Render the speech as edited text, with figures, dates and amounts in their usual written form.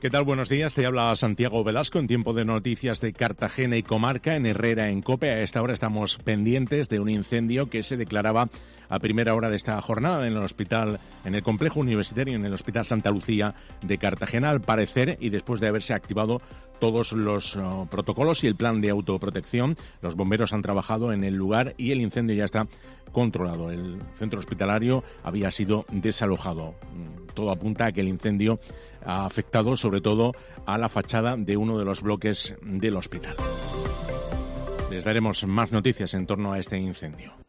¿Qué tal? Buenos días. Te habla Santiago Velasco en tiempo de noticias de Cartagena y comarca en Herrera, en COPE. A esta hora estamos pendientes de un incendio que se declaraba a primera hora de esta jornada en el hospital, en el complejo universitario, en el Hospital Santa Lucía de Cartagena. Al parecer, y después de haberse activado todos los protocolos y el plan de autoprotección, los bomberos han trabajado en el lugar y el incendio ya está controlado. El centro hospitalario había sido desalojado. Todo apunta a que el incendio ha afectado sobre todo a la fachada de uno de los bloques del hospital. Les daremos más noticias en torno a este incendio.